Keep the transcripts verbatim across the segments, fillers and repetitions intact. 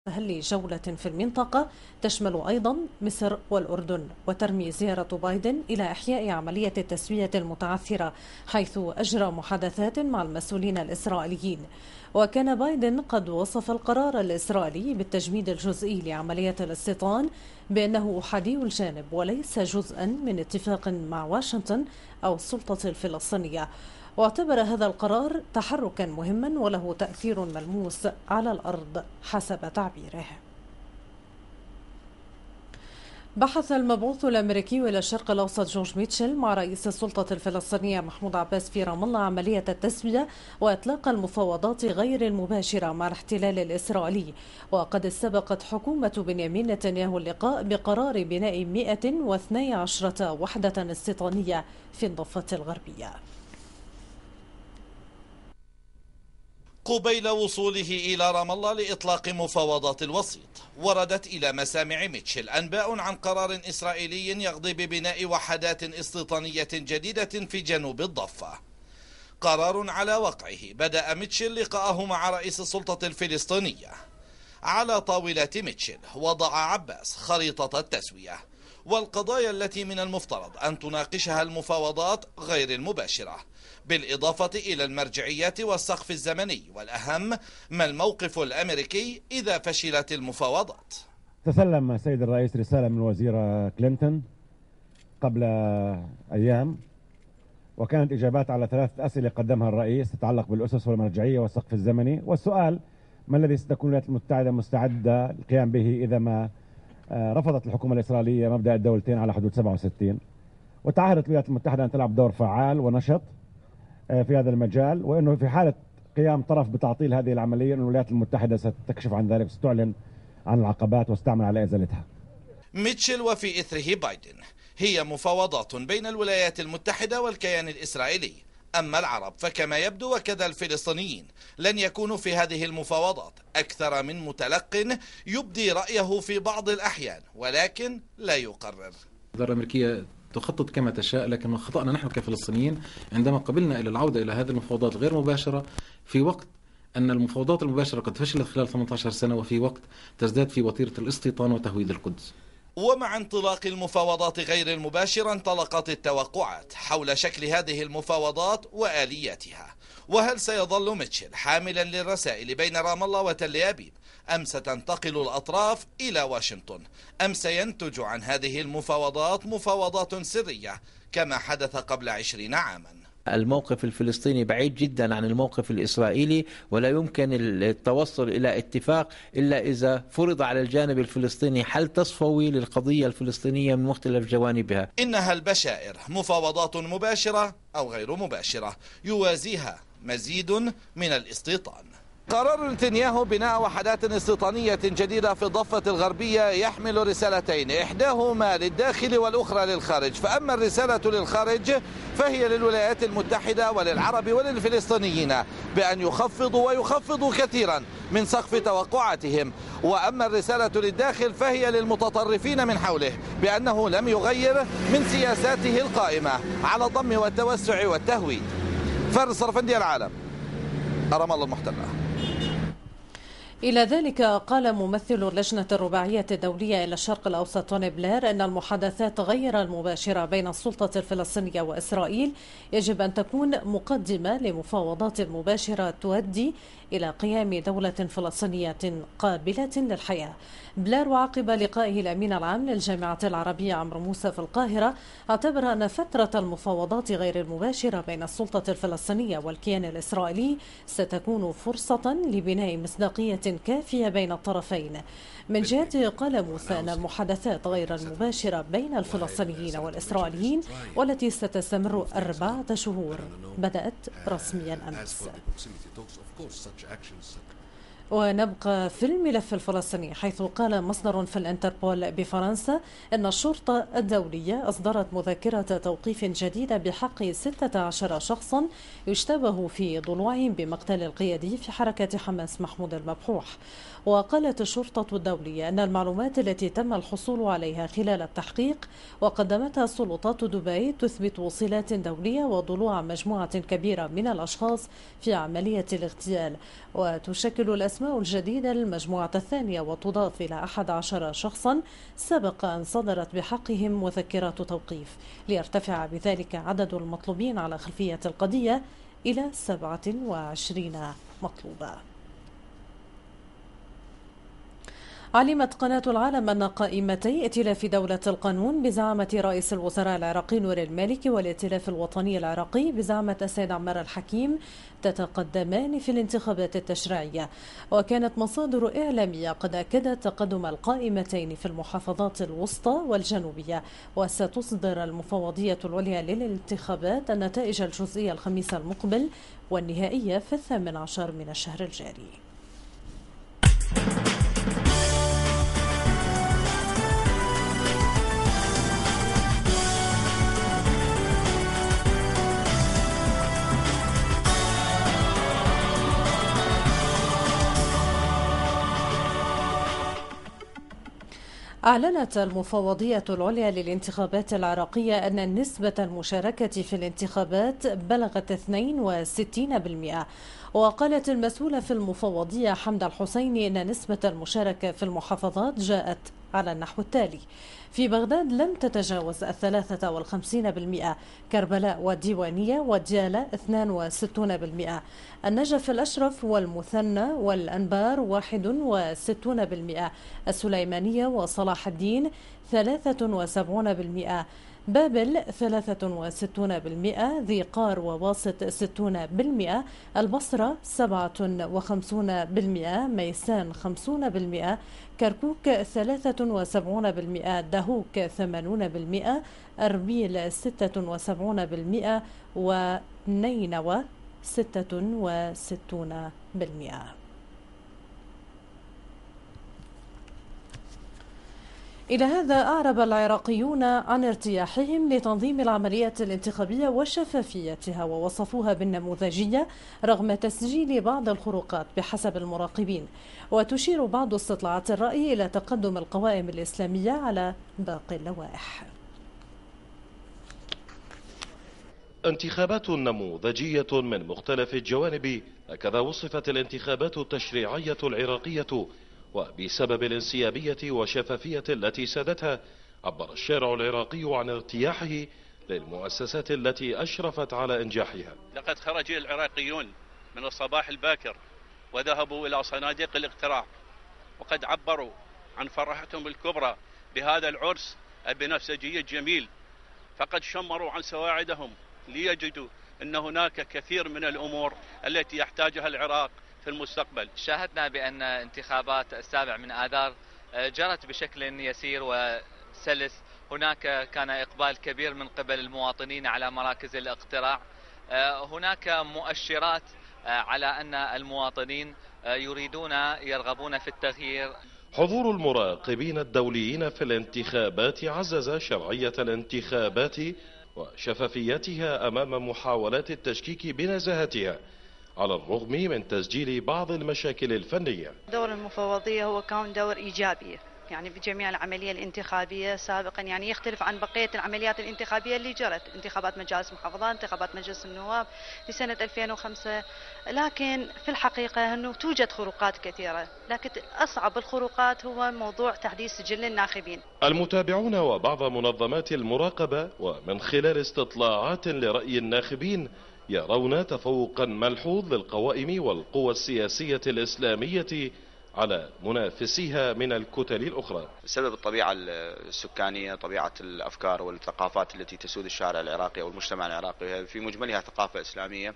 لجولة في المنطقة تشمل أيضا مصر والأردن. وترمي زيارة بايدن إلى إحياء عملية التسوية المتعثرة، حيث أجرى محادثات مع المسؤولين الإسرائيليين. وكان بايدن قد وصف القرار الإسرائيلي بالتجميد الجزئي لعملية الاستيطان بأنه أحادي الجانب وليس جزءا من اتفاق مع واشنطن أو السلطة الفلسطينية. واعتبر هذا القرار تحركا مهما وله تأثير ملموس على الأرض حسب تعبيره. بحث المبعوث الأمريكي إلى الشرق الأوسط جورج ميتشل مع رئيس السلطة الفلسطينية محمود عباس في رام الله عملية التسوية وإطلاق المفاوضات غير المباشرة مع الاحتلال الإسرائيلي. وقد استبقت حكومة بنيامين نتنياهو اللقاء بقرار بناء مئة واثني عشرة وحدة استيطانية في الضفة الغربية. قبيل وصوله إلى رام الله لإطلاق مفاوضات الوسيط، وردت إلى مسامع ميتشل أنباء عن قرار إسرائيلي يقضي ببناء وحدات استيطانية جديدة في جنوب الضفة. قرار على وقعه بدأ ميتشل لقاءه مع رئيس السلطة الفلسطينية. على طاولة ميتشل وضع عباس خريطة التسوية والقضايا التي من المفترض أن تناقشها المفاوضات غير المباشرة، بالإضافة إلى المرجعيات والسقف الزمني، والأهم ما الموقف الأمريكي إذا فشلت المفاوضات. تسلم السيد الرئيس رسالة من وزيرة كلينتون قبل أيام، وكانت إجابات على ثلاث أسئلة قدمها الرئيس تتعلق بالأسس والمرجعية والسقف الزمني، والسؤال ما الذي ستكون الولايات المتحدة مستعدة للقيام به إذا ما رفضت الحكومة الإسرائيلية مبدأ الدولتين على حدود سبعة وستين، وتعهدت الولايات المتحدة أن تلعب دور فعال ونشط في هذا المجال، وأنه في حالة قيام طرف بتعطيل هذه العملية أن الولايات المتحدة ستكشف عن ذلك، ستعلن عن العقبات وستعمل على إزالتها. ميتشل وفي إثره بايدن. هي مفاوضات بين الولايات المتحدة والكيان الإسرائيلي، أما العرب فكما يبدو وكذا الفلسطينيين لن يكونوا في هذه المفاوضات أكثر من متلق يبدي رأيه في بعض الأحيان ولكن لا يقرر. الإدارة الأمريكية تخطط كما تشاء، لكن خطأنا نحن كفلسطينيين عندما قبلنا إلى العودة إلى هذه المفاوضات غير مباشرة في وقت أن المفاوضات المباشرة قد فشلت خلال ثمانية عشر سنة، وفي وقت تزداد في وتيرة الاستيطان وتهويد القدس. ومع انطلاق المفاوضات غير المباشرة انطلقت التوقعات حول شكل هذه المفاوضات وآلياتها. وهل سيظل ميتشل حاملا للرسائل بين رام الله وتل أبيب، أم ستنتقل الأطراف إلى واشنطن، أم سينتج عن هذه المفاوضات مفاوضات سرية كما حدث قبل عشرين عاما؟ الموقف الفلسطيني بعيد جدا عن الموقف الإسرائيلي، ولا يمكن التوصل إلى اتفاق إلا إذا فرض على الجانب الفلسطيني حل تصفوي للقضية الفلسطينية من مختلف جوانبها. إنها البشائر، مفاوضات مباشرة أو غير مباشرة، يوازيها مزيد من الاستيطان. قرار نتنياهو بناء وحدات استيطانية جديدة في الضفة الغربية يحمل رسالتين، إحداهما للداخل والأخرى للخارج. فأما الرسالة للخارج فهي للولايات المتحدة وللعرب وللفلسطينيين بأن يخفضوا ويخفضوا كثيرا من سقف توقعاتهم، وأما الرسالة للداخل فهي للمتطرفين من حوله بأنه لم يغير من سياساته القائمة على الضم والتوسع والتهويد. فارس صرفندي، العالم، رام الله المحتلة. إلى ذلك قال ممثل اللجنة الرباعية الدولية إلى الشرق الأوسط توني بلير أن المحادثات غير المباشرة بين السلطة الفلسطينية وإسرائيل يجب أن تكون مقدمة لمفاوضات مباشرة تؤدي إلى قيام دولة فلسطينية قابلة للحياة. بلير وعقب لقائه الأمين العام للجامعة العربية عمرو موسى في القاهرة اعتبر أن فترة المفاوضات غير المباشرة بين السلطة الفلسطينية والكيان الإسرائيلي ستكون فرصة لبناء مصداقية كافية بين الطرفين. من جهته قال موسى أن المحادثات غير المباشرة بين الفلسطينيين والإسرائيليين والتي ستستمر أربعة شهور بدأت رسميا أمس. ونبقى في الملف الفلسطيني، حيث قال مصدر في الانتربول بفرنسا أن الشرطة الدولية أصدرت مذكرة توقيف جديدة بحق ستة عشر شخصا يشتبه في ضلوعهم بمقتل القيادي في حركة حماس محمود المبحوح. وقالت الشرطة الدولية أن المعلومات التي تم الحصول عليها خلال التحقيق وقدمتها سلطات دبي تثبت وصلات دولية وضلوع مجموعة كبيرة من الأشخاص في عملية الاغتيال. وتشكل الأسماء الأسماء الجديدة للمجموعة الثانية، وتضاف إلى أحد عشر شخصا سبق أن صدرت بحقهم مذكرات توقيف، ليرتفع بذلك عدد المطلوبين على خلفية القضية إلى سبعة وعشرين مطلوبا. علمت قناة العالم أن قائمتي ائتلاف دولة القانون بزعامة رئيس الوزراء العراقي نور المالكي والائتلاف الوطني العراقي بزعامة السيد عمار الحكيم تتقدمان في الانتخابات التشريعية. وكانت مصادر إعلامية قد أكدت تقدم القائمتين في المحافظات الوسطى والجنوبية. وستصدر المفوضية العليا للانتخابات النتائج الجزئية الخميس المقبل والنهائية في الثامن عشر من الشهر الجاري. أعلنت المفوضية العليا للانتخابات العراقية أن نسبة المشاركة في الانتخابات بلغت اثنين وستين بالمئة. وقالت المسؤولة في المفوضية حمد الحسيني أن نسبة المشاركة في المحافظات جاءت على النحو التالي: في بغداد لم تتجاوز الثلاثة والخمسين بالمئة، كربلاء والديوانية والديالى اثنان وستون بالمئة، النجف الأشرف والمثنى والأنبار واحد وستون بالمئة، السليمانية وصلاح الدين ثلاثة وسبعون بالمئة، بابل ثلاثة وستون بالمئة، ذي قار وواسط ستون بالمئة، البصرة سبعة وخمسون بالمئة، ميسان خمسون بالمئة، كركوك ثلاثة وسبعون بالمئة، دهوك ثمانون بالمئة، أربيل ستة وسبعون بالمئة، ونينوى ستة وستون بالمئة. إلى هذا أعرب العراقيون عن ارتياحهم لتنظيم العمليات الانتخابية وشفافيتها، ووصفوها بالنموذجية رغم تسجيل بعض الخروقات بحسب المراقبين. وتشير بعض استطلاعات الرأي إلى تقدم القوائم الإسلامية على باقي اللوائح. انتخابات نموذجية من مختلف الجوانب، هكذا وصفت الانتخابات التشريعية العراقية. وبسبب الانسيابية والشفافية التي سادتها، عبر الشارع العراقي عن ارتياحه للمؤسسات التي أشرفت على إنجاحها. لقد خرج العراقيون من الصباح الباكر وذهبوا إلى صناديق الاقتراع، وقد عبروا عن فرحتهم الكبرى بهذا العرس البنفسجي الجميل، فقد شمروا عن سواعدهم ليجدوا أن هناك كثير من الأمور التي يحتاجها العراق في المستقبل. شاهدنا بأن انتخابات السابع من آذار جرت بشكل يسير وسلس. هناك كان إقبال كبير من قبل المواطنين على مراكز الاقتراع. هناك مؤشرات على أن المواطنين يريدون يرغبون في التغيير. حضور المراقبين الدوليين في الانتخابات عزز شرعية الانتخابات وشفافيتها أمام محاولات التشكيك بنزاهتها، على الرغم من تسجيل بعض المشاكل الفنية. دور المفوضية هو كان دور إيجابي يعني بجميع العملية الانتخابية سابقا، يعني يختلف عن بقية العمليات الانتخابية اللي جرت، انتخابات مجالس محافظات، انتخابات مجلس النواب لسنة ألفين وخمسة. لكن في الحقيقة أنه توجد خروقات كثيرة، لكن أصعب الخروقات هو موضوع تحديث سجل الناخبين. المتابعون وبعض منظمات المراقبة ومن خلال استطلاعات لرأي الناخبين يرون تفوقا ملحوظ للقوائم والقوى السياسية الإسلامية على منافسيها من الكتل الأخرى. بسبب الطبيعة السكانية، طبيعة الأفكار والثقافات التي تسود الشارع العراقي أو المجتمع العراقي في مجملها ثقافة إسلامية،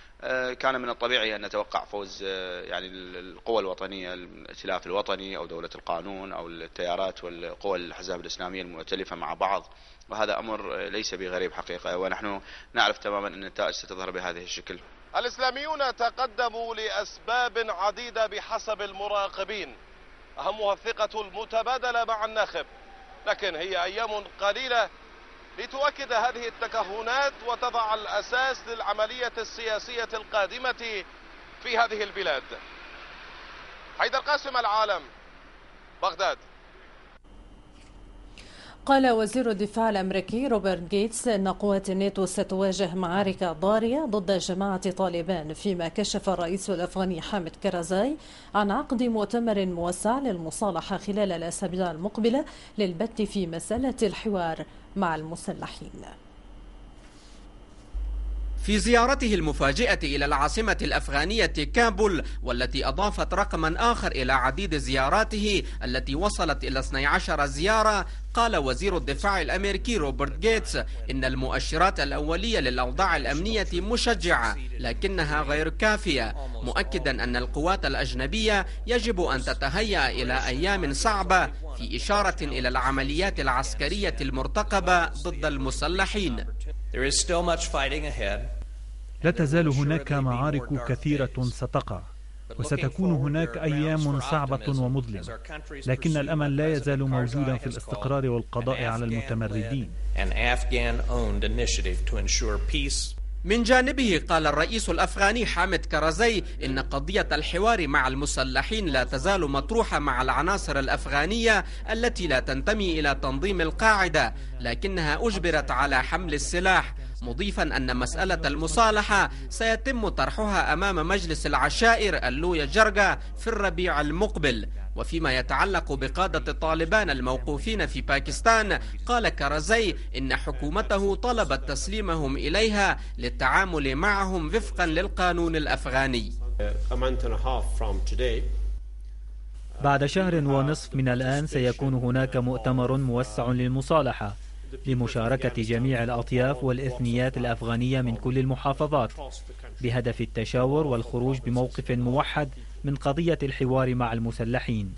كان من الطبيعي أن نتوقع فوز يعني القوى الوطنية، الائتلاف الوطني أو دولة القانون أو التيارات والقوى الأحزاب الإسلامية المؤتلفة مع بعض، وهذا أمر ليس بغريب حقيقة، ونحن نعرف تماما أن النتائج ستظهر بهذه الشكل. الإسلاميون تقدموا لأسباب عديدة بحسب المراقبين، أهمها الثقة المتبادلة مع الناخب، لكن هي أيام قليلة لتؤكد هذه التكهنات وتضع الأساس للعملية السياسية القادمة في هذه البلاد. حيدر قاسم، العالم، بغداد. قال وزير الدفاع الأمريكي روبرت جيتس إن قوات الناتو ستواجه معارك ضارية ضد جماعة طالبان، فيما كشف الرئيس الأفغاني حامد كرزاي عن عقد مؤتمر موسع للمصالحة خلال الأسابيع المقبلة للبت في مسألة الحوار مع المسلحين. في زيارته المفاجئة إلى العاصمة الأفغانية كابول، والتي أضافت رقما آخر إلى عديد زياراته التي وصلت إلى اثنتي عشرة زيارة، قال وزير الدفاع الأمريكي روبرت جيتس إن المؤشرات الأولية للأوضاع الأمنية مشجعة لكنها غير كافية، مؤكدا أن القوات الأجنبية يجب أن تتهيأ إلى أيام صعبة، في إشارة إلى العمليات العسكرية المرتقبة ضد المسلحين. لا تزال هناك معارك كثيرة ستقع، وستكون هناك أيام صعبة ومظلمة، لكن الأمل لا يزال موجودا في الاستقرار والقضاء على المتمردين. من جانبه قال الرئيس الأفغاني حامد كرزاي إن قضية الحوار مع المسلحين لا تزال مطروحة مع العناصر الأفغانية التي لا تنتمي إلى تنظيم القاعدة، لكنها أجبرت على حمل السلاح، مضيفا أن مسألة المصالحة سيتم طرحها أمام مجلس العشائر اللويا جرجا في الربيع المقبل. وفيما يتعلق بقادة طالبان الموقوفين في باكستان، قال كرزاي إن حكومته طلبت تسليمهم إليها للتعامل معهم وفقا للقانون الأفغاني. بعد شهر ونصف من الآن سيكون هناك مؤتمر موسع للمصالحة لمشاركة جميع الأطياف والإثنيات الأفغانية من كل المحافظات، بهدف التشاور والخروج بموقف موحد من قضية الحوار مع المسلحين.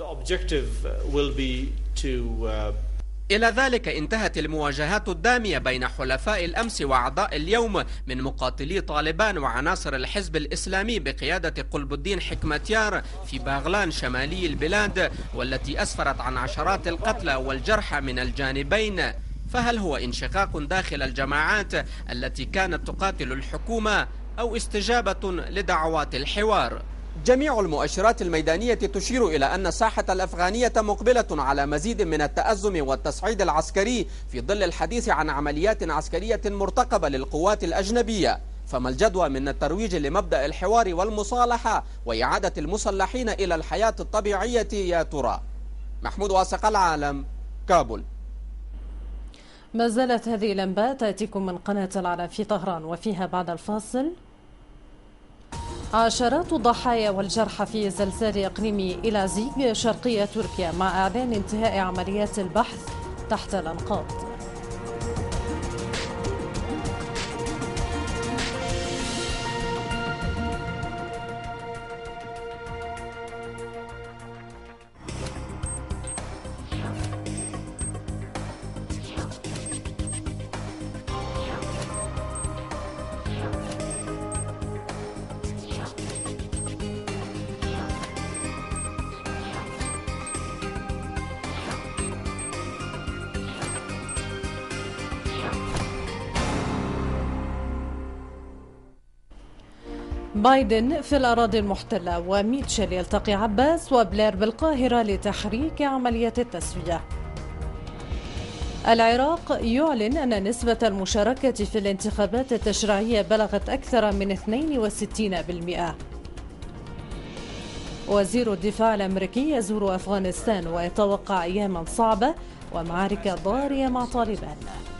إلى ذلك انتهت المواجهات الدامية بين حلفاء الأمس وأعضاء اليوم من مقاتلي طالبان وعناصر الحزب الإسلامي بقيادة قلب الدين حكمتيار في باغلان شمالي البلاد، والتي أسفرت عن عشرات القتلى والجرحى من الجانبين. فهل هو انشقاق داخل الجماعات التي كانت تقاتل الحكومة أو استجابة لدعوات الحوار؟ جميع المؤشرات الميدانية تشير إلى أن الساحة الأفغانية مقبلة على مزيد من التأزم والتصعيد العسكري في ظل الحديث عن عمليات عسكرية مرتقبة للقوات الأجنبية. فما الجدوى من الترويج لمبدأ الحوار والمصالحة وإعادة المسلحين إلى الحياة الطبيعية يا ترى؟ محمود واثق، العالم، كابول. ما زالت هذه الأنباء تأتيكم من قناة العالم في طهران، وفيها بعد الفاصل عشرات الضحايا والجرحى في زلزال إقليمي إلازيغ شرقية تركيا، مع إعلان انتهاء عمليات البحث تحت الأنقاض. بايدن في الأراضي المحتلة، وميتشل يلتقي عباس وبلير بالقاهرة لتحريك عملية التسوية. العراق يعلن أن نسبة المشاركة في الانتخابات التشريعية بلغت أكثر من اثنين وستين بالمئة. وزير الدفاع الأمريكي يزور أفغانستان ويتوقع أياما صعبة ومعارك ضارية مع طالبان.